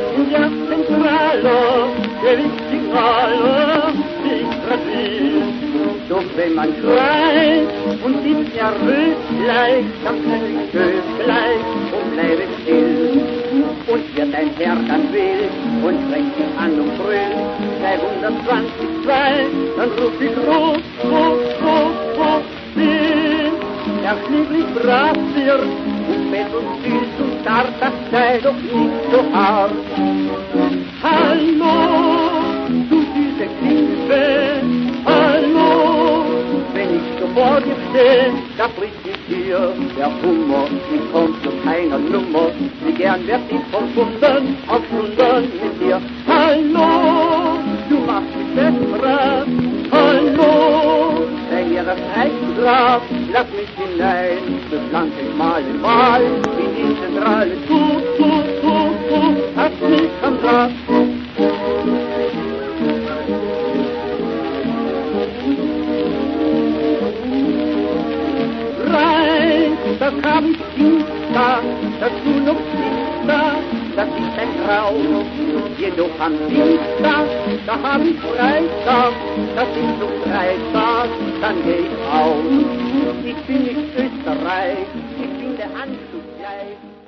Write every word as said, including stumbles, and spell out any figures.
in der Zentrale, der Lichtsignale, die ich grad will. Doch wenn man schreit und sieht ja rötlich, dann kann ich gleich und bleibe still. Und wird ein Herr dann wild und strengt sich an und brüllt, dreihundertzwanzig, dann ruf ich ruf, ruf, ruf, ruf, will. Er schließlich brav wird und fett und süß und zart, das sei doch nicht so hart. Hallo, du süße Klippe, hallo, wenn ich so vor dir steh, da bricht mich hier der Hummer, ich komm zu keiner Nummer, wie gern werd ich von Stunden auf Stunden mit dir. Hallo, du machst mich besser, hallo, sei mir das rechte Grab, lass mich hinein, beschlank ich mal und mal in die Zentrale, tu, tu, tu, tu, hast mich am Platz. Rein, das hab ich Dienstag, dass du noch Dienstag, das ist ein Traum. Jedoch am Dienstag, da hab ich Freitag, das ist so Freitag, dann geh ich aus. Ich bin nicht Österreich, ich bin der Anschluss gleich.